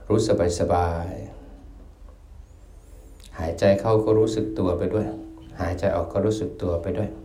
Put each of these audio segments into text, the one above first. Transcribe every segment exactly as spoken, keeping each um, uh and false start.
รู้สบายสบายหายใจเข้าก็รู้สึกตัวไปด้วยหายใจออกก็รู้สึกตัวไปด้วย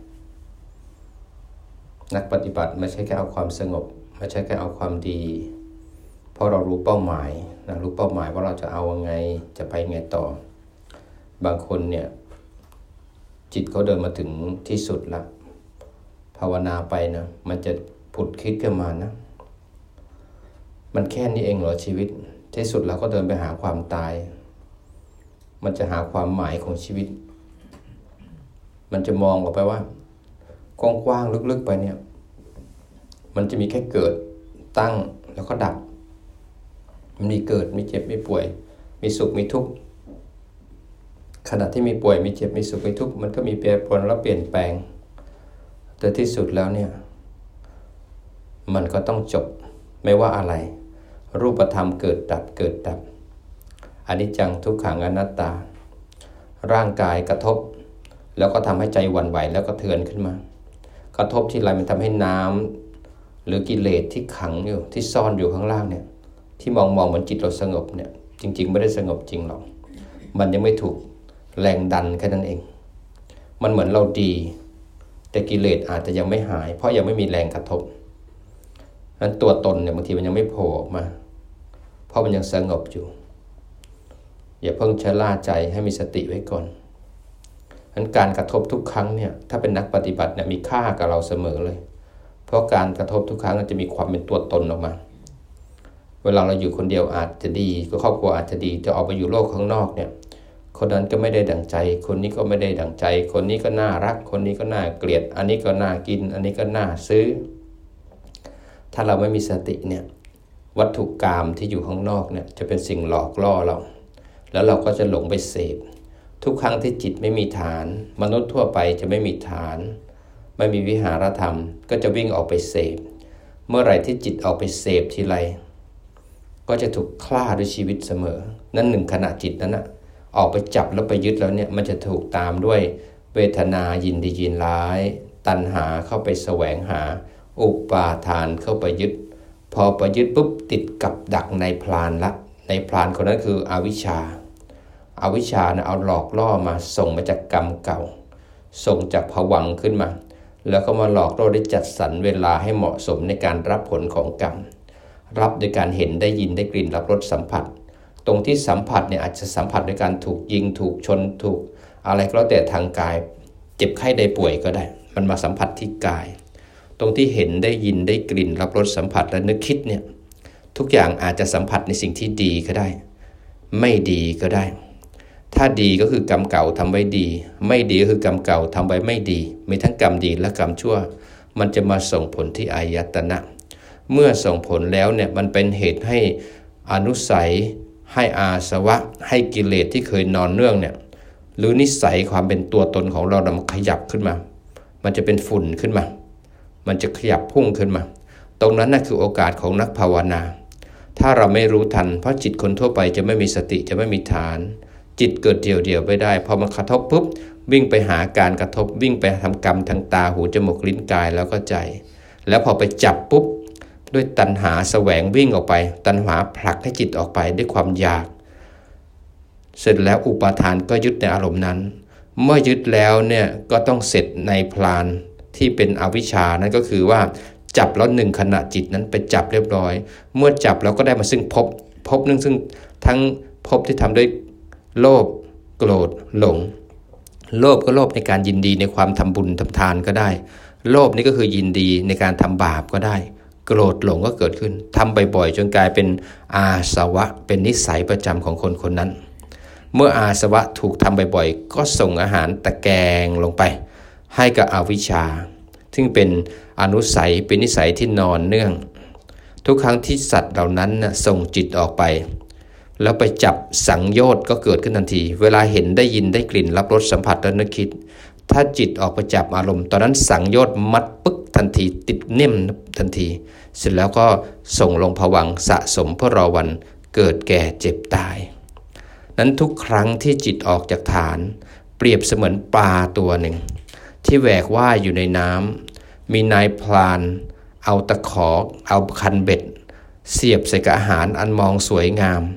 นักปฏิบัติไม่ใช่แค่เอาความสงบไม่ใช่แค่เอาความดีเพราะเรารู้เป้าหมายนะรู้เป้าหมายว่าเราจะเอาไงจะไปไงต่อบางคนเนี่ยจิตเขาเดินมาถึงที่สุดละภาวนาไปนะมันจะผุดคิดขึ้นมานะมันแค่นี้เองเหรอชีวิตที่สุดเราก็เดินไปหาความตายมันจะหาความหมายของชีวิตมันจะมองออกไปว่ากว้างๆลึกๆไปเนี่ยมันจะมีแค่เกิดตั้งแล้วก็ดับมันมีเกิดมีเจ็บมีป่วยมีสุขมีทุกข์ขณะที่มีป่วยมีเจ็บมีสุขมีทุกข์มันก็มีแปรปรวนและเปลี่ยนแปลงแต่ที่สุดแล้วเนี่ยมันก็ต้องจบไม่ว่าอะไรรูปธรรมเกิดดับเกิดดับอนิจจังทุกขังอนัตตาร่างกายกระทบแล้วก็ทำให้ใจหวั่นไหวแล้วก็เทือนขึ้นมากระทบที่ไรมันทำให้น้ำหรือกิเลสที่ขังอยู่ที่ซ่อนอยู่ข้างล่างเนี่ยที่มองมองเหมือนจิตเราสงบเนี่ยจริงๆไม่ได้สงบจริงหรอกมันยังไม่ถูกแรงดันแค่นั้นเองมันเหมือนเราดีแต่กิเลสอาจจะยังไม่หายเพราะยังไม่มีแรงกระทบนั้นตัวตนเนี่ยบางทีมันยังไม่โผล่ออกมาเพราะมันยังสงบอยู่อย่าเพิ่งชะล่าใจให้มีสติไว้ก่อนนั้นการกระทบทุกครั้งเนี่ยถ้าเป็นนักปฏิบัติเนี่ยมีค่ากับเราเสมอเลยเพราะการกระทบทุกครั้งจะมีความเป็นตัวตนออกมาเวลาเราอยู่คนเดียวอาจจะดีก็ครอบครัวอาจจะดีจะออกไปอยู่โลกข้างนอกเนี่ยคนนั้นก็ไม่ได้ดั่งใจคนนี้ก็ไม่ได้ดั่งใจคนนี้ก็น่ารักคนนี้ก็น่าเกลียดอันนี้ก็น่ากินอันนี้ก็น่าซื้อถ้าเราไม่มีสติเนี่ยวัตถุกรรมที่อยู่ข้างนอกเนี่ยจะเป็นสิ่งหลอกล่อเราแล้วเราก็จะหลงไปเสพทุกครั้งที่จิตไม่มีฐานมนุษย์ทั่วไปจะไม่มีฐานไม่มีวิหารธรรมก็จะวิ่งออกไปเสพเมื่อไหร่ที่จิตออกไปเสพทีไรก็จะถูกฆ่าด้วยชีวิตเสมอนั่นหนึ่งขณะจิตนั้นนะออกไปจับแล้วไปยึดแล้วเนี่ยมันจะถูกตามด้วยเวทนายินดียินร้ายตัณหาเข้าไปแสวงหาอุปาทานเข้าไปยึดพอไปยึดปุ๊บติดกับดักในพรานละในพรานคนนั้นคืออวิชชาอวิชชานะเอาหลอกล่อมาส่งมาจากกรรมเก่าส่งจากภวังค์ขึ้นมาแล้วก็มาหลอกล่อได้จัดสรรเวลาให้เหมาะสมในการรับผลของกรรมรับโดยการเห็นได้ยินได้กลิ่นรับรสสัมผัสตรงที่สัมผัสเนี่ยอาจจะสัมผัสโดยการถูกยิงถูกชนถูกอะไรก็แล้วแต่ทางกายเจ็บไข้ได้ป่วยก็ได้มันมาสัมผัสที่กายตรงที่เห็นได้ยินได้กลิ่นรับรสสัมผัสและนึกคิดเนี่ยทุกอย่างอาจจะสัมผัสในสิ่งที่ดีก็ได้ไม่ดีก็ได้ถ้าดีก็คือกรรมเก่าทำไว้ดีไม่ดีก็คือกรรมเก่าทำไว้ไม่ดีมีทั้งกรรมดีและกรรมชั่วมันจะมาส่งผลที่อายตนะเมื่อส่งผลแล้วเนี่ยมันเป็นเหตุให้อนุสัยให้อาสวะให้กิเลสที่เคยนอนเนื่องเนี่ยหรือนิสัยความเป็นตัวตนของเรามันขยับขึ้นมามันจะเป็นฝุ่นขึ้นมามันจะขยับพุ่งขึ้นมาตรงนั้นน่ะคือโอกาสของนักภาวนาถ้าเราไม่รู้ทันเพราะจิตคนทั่วไปจะไม่มีสติจะไม่มีฐานจิตเกิดเดี่ยวเดี่ยวไม่ได้พอมันกระทบปุ๊บวิ่งไปหาการกระทบวิ่งไปทำกรรมทางตาหูจมูกลิ้นกายแล้วก็ใจแล้วพอไปจับปุ๊บด้วยตัณหาแสวงวิ่งออกไปตัณหาผลักให้จิตออกไปด้วยความอยากเสร็จแล้วอุปาทานก็ยึดในอารมณ์นั้นเมื่อยึดแล้วเนี่ยก็ต้องเสร็จในพลานที่เป็นอวิชชานั่นก็คือว่าจับแล้วหนึ่งขณะจิตนั้นไปจับเรียบร้อยเมื่อจับแล้วก็ได้มาซึ่งภพภพนึงซึ่งทั้งภพที่ทำด้วยโลภโกรธหลงโลภก็โลภในการยินดีในความทำบุญทำทานก็ได้โลภนี่ก็คือยินดีในการทำบาปก็ได้โกรธหลงก็เกิดขึ้นทำบ่อยๆจนกลายเป็นอาสวะเป็นนิสัยประจำของคนคนนั้นเมื่ออาสวะถูกทำบ่อยๆก็ส่งอาหารตะแกรงลงไปให้กับอวิชชาซึ่งเป็นอนุสัยเป็นนิสัยที่นอนเนื่องทุกครั้งที่สัตว์เหล่านั้นนะส่งจิตออกไปแล้วไปจับสังโยชน์ก็เกิดขึ้นทันทีเวลาเห็นได้ยินได้กลิ่นรับรสสัมผัสและนึกคิดถ้าจิตออกไปจับอารมณ์ตอนนั้นสังโยชน์มัดปึ๊กทันทีติดเนิ่มทันทีเสร็จแล้วก็ส่งลงภวังค์สะสมเพื่อรอวันเกิดแก่เจ็บตายนั้นทุกครั้งที่จิตออกจากฐานเปรียบเสมือนปลาตัวหนึ่งที่แหวกว่ายอยู่ในน้ำมีนายพรานเอาตะขอเอาคันเบ็ดเสียบใส่กับอาหารอันมองสวยงาม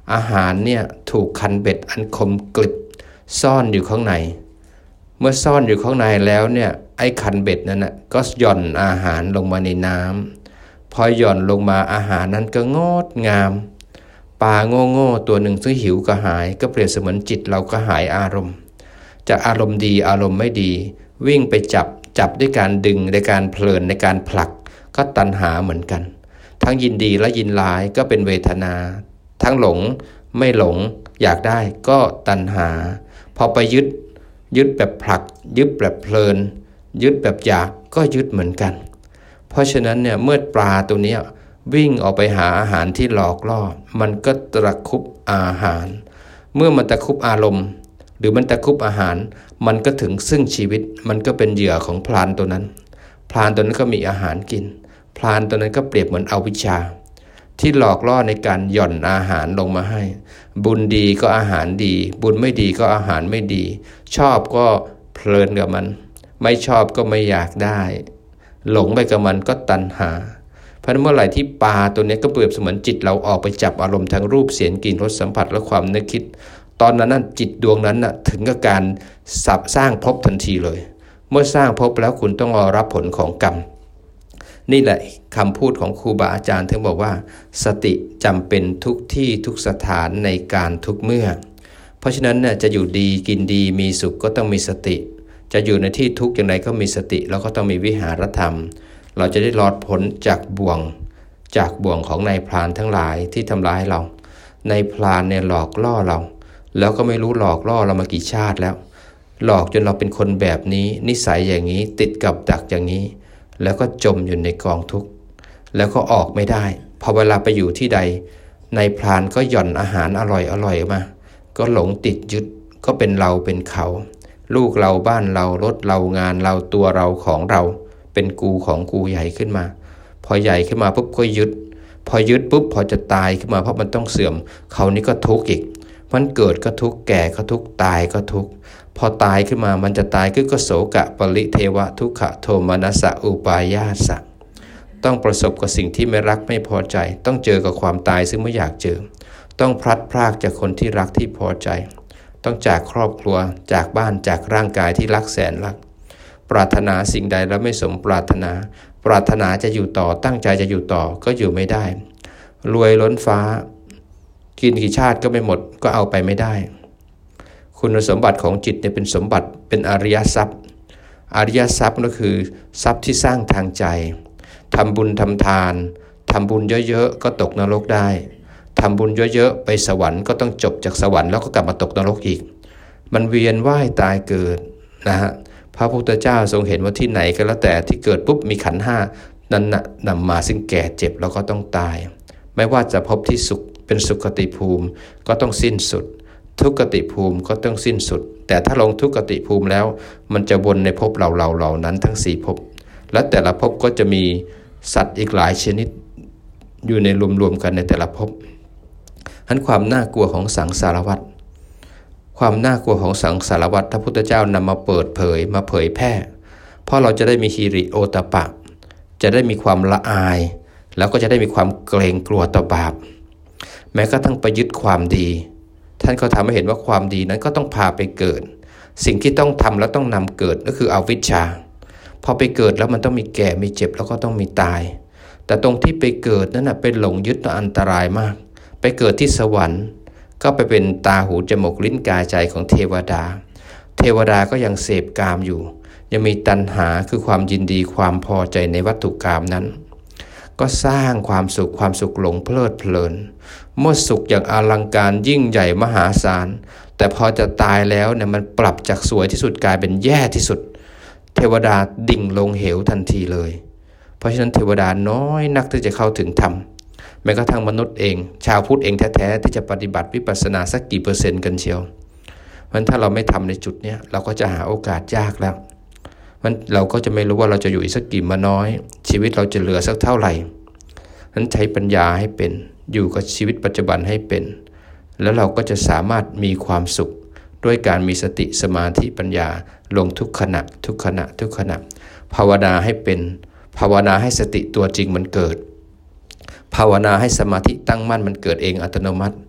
อาหารเนี่ยถูกคันเบ็ดอันคมกริบซ่อนอยู่ข้างในเมื่อซ่อนอยู่ข้างในแล้วเนี่ยไอ้คันเบ็ดนั้นนะก็หย่อนอาหารลงมาในน้ำพอหย่อนลงมาอาหารนั้นก็งดงามปลาโง่ๆตัวหนึ่งซึ่งหิวกระหายก็เปรียบเสมือนจิตเรากระหายอารมณ์จากอารมณ์ดีอารมณ์ไม่ดีวิ่งไปจับจับด้วยการดึงในการเพลินในการผลักก็ตัณหาเหมือนกันทั้งยินดีและยินร้ายก็เป็นเวทนาทั้งหลงไม่หลงอยากได้ก็ตัณหาพอไปยึดยึดแบบผลักยึดแบบเพลินยึดแบบอยากก็ยึดเหมือนกันเพราะฉะนั้นเนี่ยเมื่อปลาตัวนี้วิ่งออกไปหาอาหารที่หลอกล่อมันก็ตะคุบอาหารเมื่อมันตะคุบอารมณ์หรือมันตะคุบอาหารมันก็ถึงซึ่งชีวิตมันก็เป็นเหยื่อของพรานตัวนั้นพรานตัวนั้นก็มีอาหารกินพรานตัวนั้นก็เปรียบเหมือนอวิชชาที่หลอกล่อในการหย่อนอาหารลงมาให้บุญดีก็อาหารดีบุญไม่ดีก็อาหารไม่ดีชอบก็เพลินกับมันไม่ชอบก็ไม่อยากได้หลงไปกับมันก็ตัณหาเพราะเมื่อไหร่ที่ปลาตัวนี้ก็เปรียบเสมือนจิตเราออกไปจับอารมณ์ทางรูปเสียงกลิ่นรสสัมผัสและความนึกคิดตอนนั้นน่ะจิตดวงนั้นน่ะถึงกับการสับสร้างภพทันทีเลยเมื่อสร้างภพแล้วคุณต้องรอรับผลของกรรมนี่แหละคำพูดของครูบาอาจารย์ถึงบอกว่าสติจำเป็นทุกที่ทุกสถานในการทุกเมื่อเพราะฉะนั้นเนี่ยจะอยู่ดีกินดีมีสุขก็ต้องมีสติจะอยู่ในที่ทุกข์อย่างไรก็มีสติแล้วก็ต้องมีวิหารธรรมเราจะได้รอดพ้นจากบ่วงจากบ่วงของนายพรานทั้งหลายที่ทำร้ายเรานายพรานเนี่ยหลอกล่อเราแล้วก็ไม่รู้หลอกล่อเรามากี่ชาติแล้วหลอกจนเราเป็นคนแบบนี้นิสัยอย่างนี้ติดกับดักอย่างนี้แล้วก็จมอยู่ในกองทุกข์แล้วก็ออกไม่ได้พอเวลาไปอยู่ที่ใดนายพรานก็หย่อนอาหารอร่อยอร่อยมาก็หลงติดยึดก็เป็นเราเป็นเขาลูกเราบ้านเรารถเรางานเราตัวเราของเราเป็นกูของกูใหญ่ขึ้นมาพอใหญ่ขึ้นมาปุ๊บก็ยึดพอยึดปุ๊บพอจะตายขึ้นมาเพราะมันต้องเสื่อมเขานี่ก็ทุกข์อีกมันเกิดก็ทุกข์แก่ก็ทุกข์ตายก็ทุกข์พอตายขึ้นมามันจะตายก็โศกะปริเทวะทุกขโทมนัสสะอุปายาสะต้องประสบกับสิ่งที่ไม่รักไม่พอใจต้องเจอกับความตายซึ่งไม่อยากเจอต้องพลัดพรากจากคนที่รักที่พอใจต้องจากครอบครัวจากบ้านจากร่างกายที่รักแสนรักปรารถนาสิ่งใดแล้วไม่สมปรารถนาปรารถนาจะอยู่ต่อตั้งใจจะอยู่ต่อก็อยู่ไม่ได้รวยล้นฟ้ากินกี่ชาติก็ไม่หมดก็เอาไปไม่ได้คุณสมบัติของจิตเนี่ยเป็นสมบัติเป็นอริยทรัพย์อริยทรัพย์ก็คือทรัพย์ที่สร้างทางใจทำบุญทำทานทำบุญเยอะๆก็ตกนรกได้ทำบุญเยอะๆไปสวรรค์ก็ต้องจบจากสวรรค์แล้วก็กลับมาตกนรกอีกมันเวียนว่ายตายเกิดนะฮะพระพุทธเจ้าทรงเห็นว่าที่ไหนก็แล้วแต่ที่เกิดปุ๊บมีขันธ์ห้านั้นน่ะนำมาซึ่งแก่เจ็บแล้วก็ต้องตายไม่ว่าจะพบที่สุขเป็นสุขติภูมิก็ต้องสิ้นสุดทุกขติภูมิก็ต้องสิ้นสุดแต่ถ้าลงทุกขติภูมิแล้วมันจะวนในภพเราเราเหล่านั้นทั้งสี่ภพและแต่ละภพก็จะมีสัตว์อีกหลายชนิดอยู่ในรวมๆกันในแต่ละภพทั้นความน่ากลัวของสังสารวัฏความน่ากลัวของสังสารวัฏพระพุทธเจ้านำมาเปิดเผยมาเผยแพร่เพราะเราจะได้มีฮิริโอตปะจะได้มีความละอายแล้วก็จะได้มีความเกรงกลัวต่อบาปแม้กระทั่งไปยึดความดีท่านก็ทำให้เห็นว่าความดีนั้นก็ต้องพาไปเกิดสิ่งที่ต้องทำแล้วต้องนำเกิดก็คืออวิชชาพอไปเกิดแล้วมันต้องมีแก่มีเจ็บแล้วก็ต้องมีตายแต่ตรงที่ไปเกิดนั้นนะเป็นหลงยึดอันตรายมากไปเกิดที่สวรรค์ก็ไปเป็นตาหูจมูกลิ้นกายใจของเทวดาเทวดาก็ยังเสพกามอยู่ยังมีตัณหาคือความยินดีความพอใจในวัตถุกามนั้นก็สร้างความสุขความสุขหลงเพลิดเพลินเมื่อสุขอย่างอลังการยิ่งใหญ่มหาศาลแต่พอจะตายแล้วเนี่ยมันปรับจากสวยที่สุดกลายเป็นแย่ที่สุดเทวดาดิ่งลงเหวทันทีเลยเพราะฉะนั้นเทวดาน้อยนักที่จะเข้าถึงธรรมแม้กระทั่งมนุษย์เองชาวพุทธเองแท้ๆที่จะปฏิบัติวิปัสสนาสักกี่เปอร์เซ็นต์กันเชียวเพราะฉะนั้นถ้าเราไม่ทำในจุดนี้เราก็จะหาโอกาสยากแล้วมันเราก็จะไม่รู้ว่าเราจะอยู่อีกสักกี่มาน้อยชีวิตเราจะเหลือสักเท่าไหร่นั้นใช้ปัญญาให้เป็นอยู่กับชีวิตปัจจุบันให้เป็นแล้วเราก็จะสามารถมีความสุขด้วยการมีสติสมาธิปัญญาลงทุกขณะทุกขณะทุกขณะภาวนาให้เป็นภาวนาให้สติตัวจริงมันเกิดภาวนาให้สมาธิตั้งมั่นมันเกิดเองอัตโนมัติ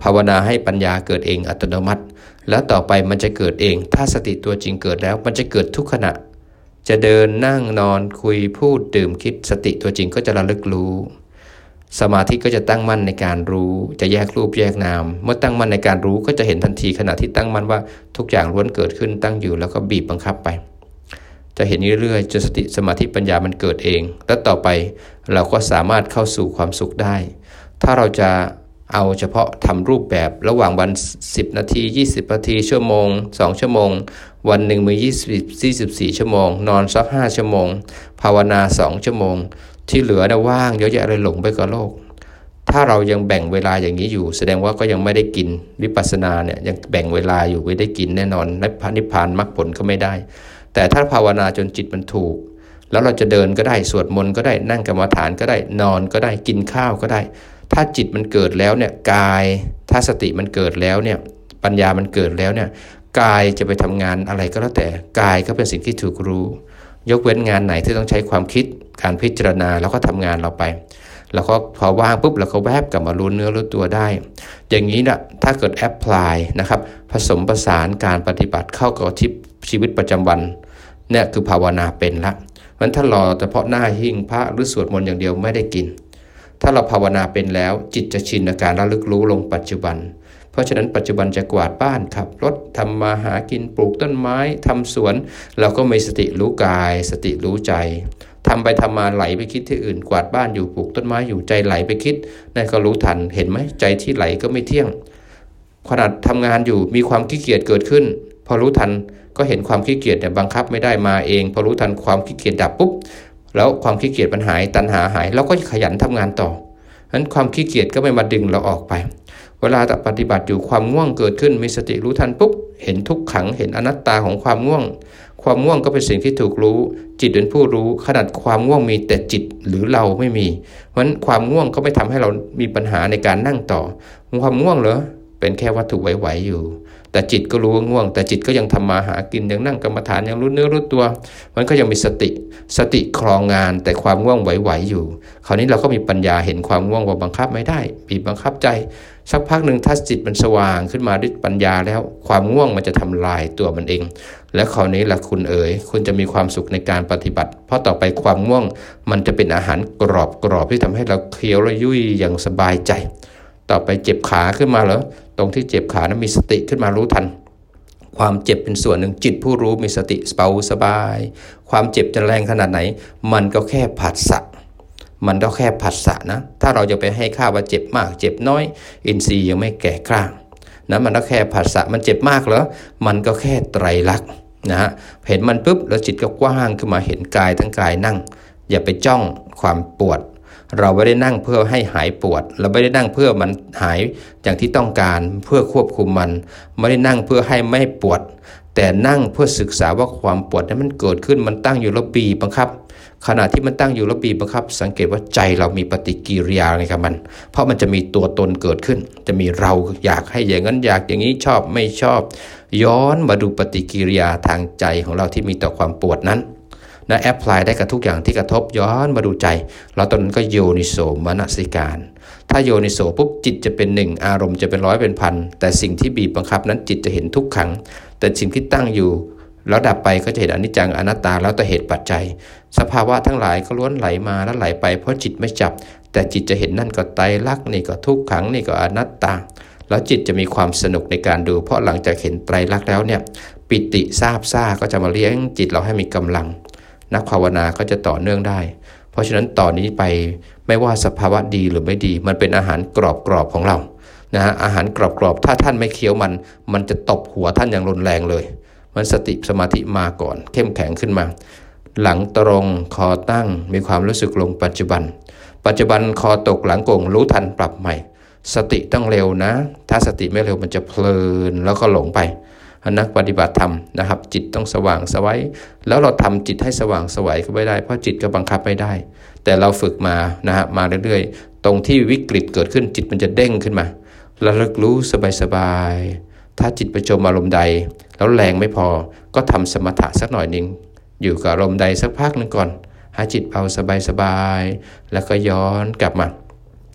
ภาวนาให้ปัญญาเกิดเองอัตโนมัติแล้วต่อไปมันจะเกิดเองถ้าสติตัวจริงเกิดแล้วมันจะเกิดทุกขณะจะเดินนั่งนอนคุยพูดดื่มคิดสติตัวจริงก็จะระลึกรู้สมาธิก็จะตั้งมั่นในการรู้จะแยกรูปแยกนามเมื่อตั้งมั่นในการรู้ก็จะเห็นทันทีขณะที่ตั้งมั่นว่าทุกอย่างล้วนเกิดขึ้นตั้งอยู่แล้วก็บีบบังคับไปจะเห็นเรื่อยๆจนสติสมาธิปัญญามันเกิดเองแล้วต่อไปเราก็สามารถเข้าสู่ความสุขได้ถ้าเราจะเอาเฉพาะทำรูปแบบระหว่างวันสิบนาทียี่สิบนาทีชั่วโมงสองชั่วโมงวันหนึ่งมียี่สิบ ยี่สิบสี่ชั่วโมงนอนสักห้าชั่วโมงภาวนาสองชั่วโมงที่เหลือนะว่างเยอะแยะเลยหลงไปกับโลกถ้าเรายังแบ่งเวลาอย่างนี้อยู่แสดงว่าก็ยังไม่ได้กินวิปัสสนาเนี่ยยังแบ่งเวลาอยู่ไม่ได้กินแน่นอนนิพพานมรรคผลก็ไม่ได้แต่ถ้าภาวนาจนจิตมันถูกแล้วเราจะเดินก็ได้สวดมนต์ก็ได้นั่งกรรมฐานก็ได้นอนก็ได้กินข้าวก็ได้ถ้าจิตมันเกิดแล้วเนี่ยกายถ้าสติมันเกิดแล้วเนี่ยปัญญามันเกิดแล้วเนี่ยกายจะไปทำงานอะไรก็แล้วแต่กายก็เป็นสิ่งที่ถูกรู้ยกเว้นงานไหนที่ต้องใช้ความคิดการพิจารณาแล้วก็ทำงานเราไปแล้วก็พอว่างปุ๊บเราก็แวบกลับมารู้เนื้อรู้ตัวได้อย่างนี้นะถ้าเกิดแอพพลายนะครับผสมผสานการปฏิบัติเข้ากับชีวิตประจำวันเนี่ยคือภาวนาเป็นละเพราะฉะนั้นถ้ารอเฉพาะหน้าหิ้งพระหรือสวดมนต์อย่างเดียวไม่ได้กินถ้าเราภาวนาเป็นแล้วจิตจะชินในการระลึกรู้ลงปัจจุบันเพราะฉะนั้นปัจจุบันจะกวาดบ้านขับรถทำมาหากินปลูกต้นไม้ทำสวนเราก็มีสติรู้กายสติรู้ใจทำไปทำมาไหลไปคิดที่อื่นกวาดบ้านอยู่ปลูกต้นไม้อยู่ใจไหลไปคิดนั่นก็รู้ทันเห็นไหมใจที่ไหลก็ไม่เที่ยงขณะทำงานอยู่มีความขี้เกียจเกิดขึ้นพอรู้ทันก็เห็นความขี้เกียจเนี่ยบังคับไม่ได้มาเองพอรู้ทันความขี้เกียจดับปุ๊บแล้วความขี้เกียจมันหายตัณหาหายเราก็ขยันทำงานต่อฉะนั้นความขี้เกียจก็ไม่มาดึงเราออกไปเวลาปฏิบัติอยู่ความง่วงเกิดขึ้นมีสติรู้ทันปุ๊บเห็นทุกขังเห็นอนัตตาของความง่วงความง่วงก็เป็นสิ่งที่ถูกรู้จิตเป็นผู้รู้ขนาดความง่วงมีแต่จิตหรือเราไม่มีเพราะฉะนั้นความง่วงก็ไม่ทำให้เรามีปัญหาในการนั่งต่อความง่วงเหรอเป็นแค่วัตถุไหวๆอยู่แต่จิตก็รู้ว่าง่วงแต่จิตก็ยังทำมาหากินยังนั่งกรรมฐานยังรู้เนื้อรู้ตัวมันก็ยังมีสติสติครองงานแต่ความง่วงไหวๆอยู่คราวนี้เราก็มีปัญญาเห็นความง่วงว่าบังคับไม่ได้บีบบังคับใจสักพักหนึ่งถ้าจิตมันสว่างขึ้นมาด้วยปัญญาแล้วความง่วงมันจะทำลายตัวมันเองและคราวนี้ล่ะคุณเอ๋ยคุณจะมีความสุขในการปฏิบัติเพราะต่อไปความง่วงมันจะเป็นอาหารกรอบกรอบที่ทำให้เราเคี้ยวและยุ่ยอย่างสบายใจต่อไปเจ็บขาขึ้นมาเหรอตรงที่เจ็บขานั้นมีสติขึ้นมารู้ทันความเจ็บเป็นส่วนหนึ่งจิตผู้รู้มีสติเบาสบายความเจ็บจะแรงขนาดไหนมันก็แค่ผัสสะมันก็แค่ผัสสะนะถ้าเราจะไปให้ค่าว่าเจ็บมากเจ็บน้อยอินทรีย์ยังไม่แก่กล้านะมันก็แค่ผัสสะมันเจ็บมากเหรอมันก็แค่ไตรลักษณ์นะฮะเห็นมันปุ๊บแล้วจิตก็กว้างขึ้นมาเห็นกายทั้งกายนั่งอย่าไปจ้องความปวดเราไม่ได้นั่งเพื่อให้หายปวดเราไม่ได้นั่งเพื่อมันหายอย่างที่ต้องการเพื่อควบคุมมันไม่ได้นั่งเพื่อให้ไม่ปวดแต่นั่งเพื่อศึกษาว่าความปวดนั้นมันเกิดขึ้นมันตั้งอยู่แล้วบีบบังคับขณะที่มันตั้งอยู่แล้วบีบบังคับสังเกตว่าใจเรามีปฏิกิริยาในกับมันเพราะมันจะมีตัวตนเกิดขึ้นจะมีเราอยากให้อย่างนั้นอยากอย่างนี้ชอบไม่ชอบย้อนมาดูปฏิกิริยาทางใจของเราที่มีต่อความปวดนั้นนะแอพพลายได้กับทุกอย่างที่กระทบย้อนมาดูใจเราตอนนั้นก็โยนิโสมนสิการถ้าโยนิโสปุ๊บจิตจะเป็นหนึ่งอารมณ์จะเป็นร้อยเป็นพันแต่สิ่งที่บีบบังคับนั้นจิตจะเห็นทุกขังแต่สิ่งที่ตั้งอยู่แล้วดับไปก็จะเห็นอนิจจังอนัตตาแล้วแต่เหตุปัจจัยสภาวะทั้งหลายก็ล้วนไหลมาแล้วไหลไปเพราะจิตไม่จับแต่จิตจะเห็นนั่นก็ไตรลักษณ์นี่ก็ทุกขังนี่ก็อนัตตาแล้วจิตจะมีความสนุกในการดูเพราะหลังจากเห็นไตรลักษณ์แล้วเนี่ยปิติซาบซ่าก็จะมาเลี้ยงจิตเราให้มีกำลังนักภาวนาก็จะต่อเนื่องได้เพราะฉะนั้นต่อนนี้ไปไม่ว่าสภาวะดีหรือไม่ดีมันเป็นอาหารกรอบๆของเรานะฮะอาหารกรอบๆถ้าท่านไม่เคี้ยวมันมันจะตบหัวท่านอย่างรุนแรงเลยมันสติสมาธิมาก่อนเข้มแข็งขึ้นมาหลังตรงคอตั้งมีความรู้สึกลงปัจจุบันปัจจุบันคอตกหลังโก่งรู้ทันปรับใหม่สติต้องเร็วนะถ้าสติไม่เร็วมันจะเพลินแล้วก็หลงไปนักปฏิบัติธรรมนะครับจิตต้องสว่างไสวแล้วเราทำจิตให้สว่างไสวก็ไม่ได้เพราะจิตก็บังคับไม่ได้แต่เราฝึกมานะฮะมาเรื่อยๆตรงที่วิกฤตเกิดขึ้นจิตมันจะเด้งขึ้นมาระลึกรู้สบายๆถ้าจิตไปจมอารมณ์ใดแล้วแรงไม่พอก็ทำสมถะสักหน่อยนึงอยู่กับอารมณ์ใดสักพักนึงก่อนให้จิตเบาสบายๆแล้วก็ย้อนกลับมา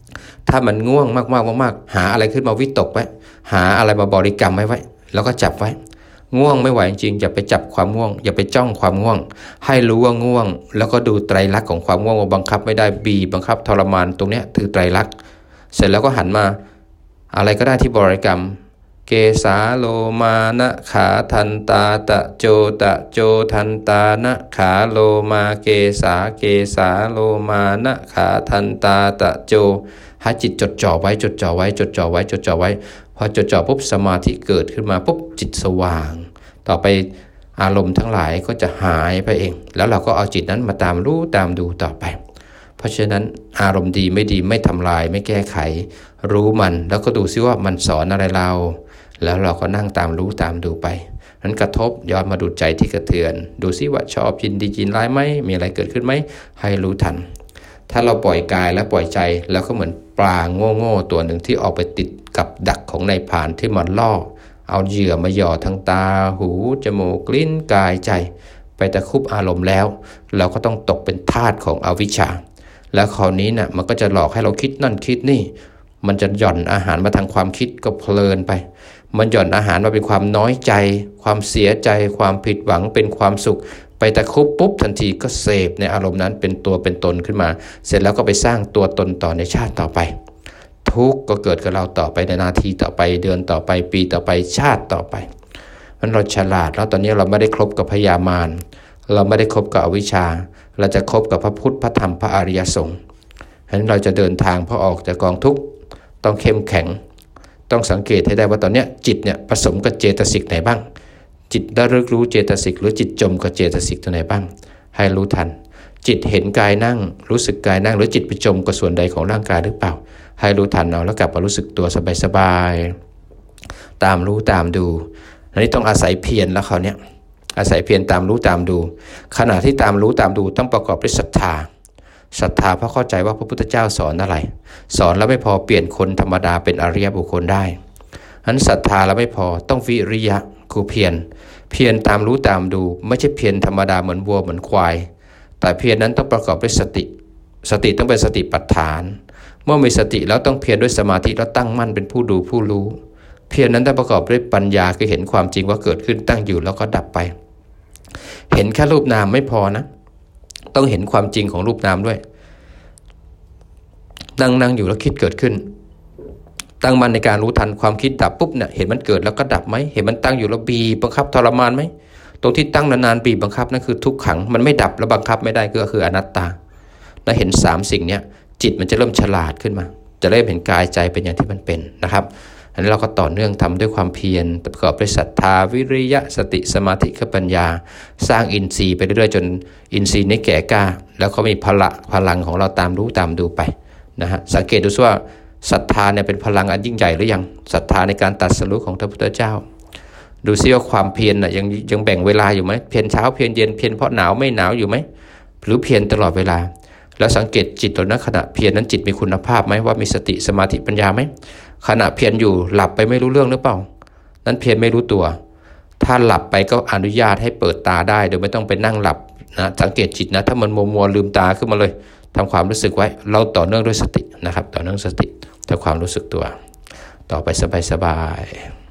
ถ้ามันง่วงมากๆมากๆหาอะไรขึ้นมาวิตกไว้หาอะไรมาบริกรรมไว้ไว้แล้วก็จับไว้ง่วงไม่ไหวจริงอย่าไปจับความง่วงอย่าไปจ้องความง่วงให้รู้ว่าง่วงแล้วก็ดูไตรลักษณ์ของความง่วงว่าบังคับไม่ได้บีบังคับทรมานตรงเนี้ยคือไตรลักษณ์เสร็จแล้วก็หันมาอะไรก็ได้ที่บริกรรมเกสาโลมานะขาทันตาตะโจตะโจทันตานะขาโลมาเกสาเกสาโลมานะขาทันตาตะโจให้จิตจดจ่อไว้จดจ่อไว้จดจ่อไว้จดจ่อไว้พอจดจ่อปุ๊บสมาธิเกิดขึ้นมาปุ๊บจิตสว่างต่อไปอารมณ์ทั้งหลายก็จะหายไปเองแล้วเราก็เอาจิตนั้นมาตามรู้ตามดูต่อไปเพราะฉะนั้นอารมณ์ดีไม่ดีไม่ทำลายไม่แก้ไขรู้มันแล้วก็ดูซิว่ามันสอนอะไรเราแล้วเราก็นั่งตามรู้ตามดูไปนั้นกระทบย้อนมาดูใจที่กระเทือนดูซิว่าชอบยินดียินร้ายไหมมีอะไรเกิดขึ้นไหมให้รู้ทันถ้าเราปล่อยกายและปล่อยใจแล้วก็เหมือนปลาโง่ๆตัวหนึ่งที่ออกไปติดกับดักของนายพรานที่มันล่อเอาเหยื่อมาหย่อทั้งตาหูจมูกลิ้นกายใจไปตะคุบอารมณ์แล้วเราก็ต้องตกเป็นทาสของอวิชชาแล้วคราวนี้น่ะมันก็จะหลอกให้เราคิดนั่นคิดนี่มันจะหย่อนอาหารมาทางความคิดก็เพลินไปมันหย่อนอาหารมาเป็นความน้อยใจความเสียใจความผิดหวังเป็นความสุขไปตะคุบปุ๊บทันทีก็เสพในอารมณ์นั้นเป็นตัวเป็นตนขึ้นมาเสร็จแล้วก็ไปสร้างตัวตนต่อในชาติต่อไปทุกข์ก็เกิดกับเราต่อไปในนาทีต่อไปเดือนต่อไปปีต่อไปชาติต่อไปมันเราฉลาดแล้วตอนนี้เราไม่ได้คบกับพยามารเราไม่ได้คบกับอวิชชาเราจะคบกับพระพุทธพระธรรมพระอริยสงฆ์ฉะนั้นเราจะเดินทางพอออกจากกองทุกข์ต้องเข้มแข็งต้องสังเกตให้ได้ว่าตอนนี้จิตเนี่ยผสมกับเจตสิกไหนบ้างจิตได้รึกรู้เจตสิกหรือจิตจมกับเจตสิกตัวไหนบ้างให้รู้ทันจิตเห็นกายนั่งรู้สึกกายนั่งหรือจิตไปจมกับส่วนใดของร่างกายหรือเปล่าให้รู้ทันเอาแล้วกลับมารู้สึกตัวสบายๆตามรู้ตามดูอันนี้ต้องอาศัยเพียรแล้วเขาเนี่ยอาศัยเพียรตามรู้ตามดูขณะที่ตามรู้ตามดูต้องประกอบด้วยศรัทธาศรัทธาเพราะเข้าใจว่าพระพุทธเจ้าสอนอะไรสอนแล้วไม่พอเปลี่ยนคนธรรมดาเป็นอริยบุคคลได้ฉะนั้นศรัทธาแล้วไม่พอต้องวิริยะคือเพียรเพียรตามรู้ตามดูไม่ใช่เพียรธรรมดาเหมือนวัวเหมือนควายแต่เพียรนั้นต้องประกอบด้วยสติสติต้องเป็นสติปัฏฐานเมื่อมีสติแล้วต้องเพียรด้วยสมาธิแล้วตั้งมั่นเป็นผู้ดูผู้รู้เพียรนั้นต้องประกอบด้วยปัญญาคือเห็นความจริงว่าเกิดขึ้นตั้งอยู่แล้วก็ดับไปเห็นแค่รูปนามไม่พอนะต้องเห็นความจริงของรูปนามด้วยนั่งนั่งอยู่แล้วคิดเกิดขึ้นตั้งมั่นในการรู้ทันความคิดดับปุ๊บเนี่ยเห็นมันเกิดแล้วก็ดับไหมเห็นมันตั้งอยู่แล้วบีบบังคับทรมานไหมตรงที่ตั้งนานๆบีบบังคับนั่นคือทุกขังมันไม่ดับแล้วบังคับไม่ได้ก็คืออนัตตาแล้วเห็นสามสิ่งเนี้ยจิตมันจะเริ่มฉลาดขึ้นมาจะเริ่มเห็นกายใจเป็นอย่างที่มันเป็นนะครับอันนี้เราก็ต่อเนื่องทำด้วยความเพียรประกอบด้วยศรัทธาวิริยะสติสมาธิกับปัญญาสร้างอินทรีย์ไปเรื่อยๆจนอินทรีย์นี้แก่กล้าแล้วก็มีพละพลังของเราตามรู้ตามดูไปนะฮะสังเกตดูว่าศรัทธาเนี่ยเป็นพลังอันยิ่งใหญ่หรือยังศรัทธาในการตรัสรู้ของพระพุทธเจ้าดูซิว่าความเพียรน่ะยังยังแบ่งเวลาอยู่ไหมเพียรเช้าเพียรเย็นเพียรเพราะหนาวไม่หนาวอยู่ไหมหรือเพียรตลอดเวลาแล้วสังเกตจิตตอนนั้นขณะเพียรนั้นจิตมีคุณภาพไหมว่ามีสติสมาธิปัญญาไหมขณะเพียรอยู่หลับไปไม่รู้เรื่องหรือเปล่านั้นเพียรไม่รู้ตัวถ้าหลับไปก็อนุญาตให้เปิดตาได้โดยไม่ต้องไปนั่งหลับนะสังเกตจิตนะถ้ามันมัวมัวลืมตาขึ้นมาเลยทำความรู้สึกไว้เราต่อเนื่องด้วยสตินะครับต่อเนื่องสติทำความรู้สึกตัวต่อไปสบายๆ